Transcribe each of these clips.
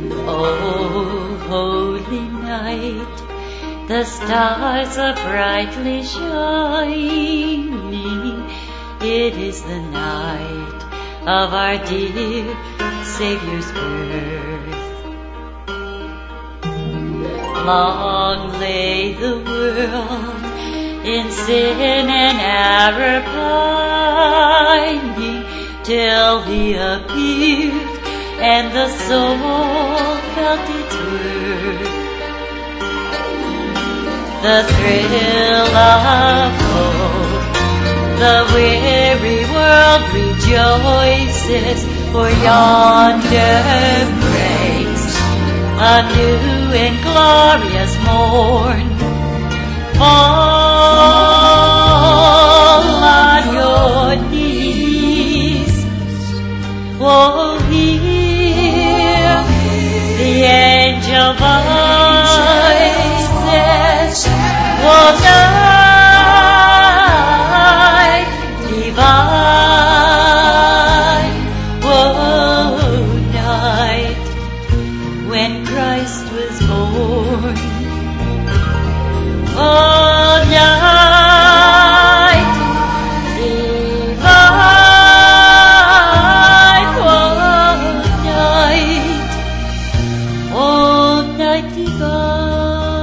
Oh, holy night, the stars are brightly shining. It is the night of our dear Savior's birth. Long lay the world in sin and error pining, till He appeared and the soul felt its worth. The thrill of hope, the weary world rejoices, for yonder breaks a new and glorious morn. Fall on your knees, oh, hear the angel voices, oh, night divine, oh, night when Christ was born. Oh, night divine, oh, night divine.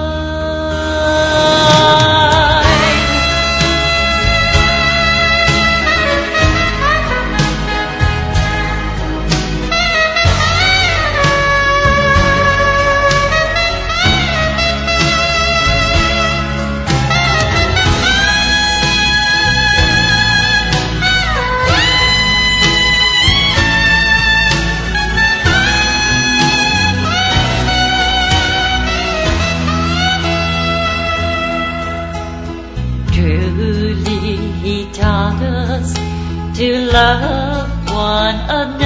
Truly He taught us to love one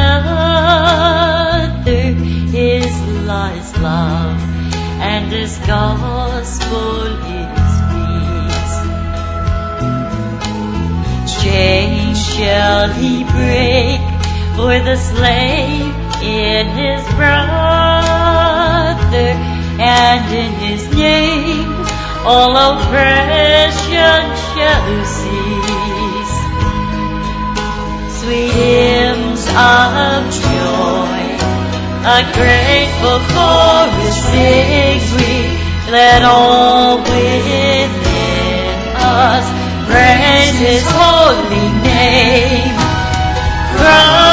another. His law is love, and His gospel is peace. Chains shall He break for the slave in his brother, and in His name all oppression shall cease. Sweet hymns of joy, a grateful chorus sing we. Let all within us praise His holy name.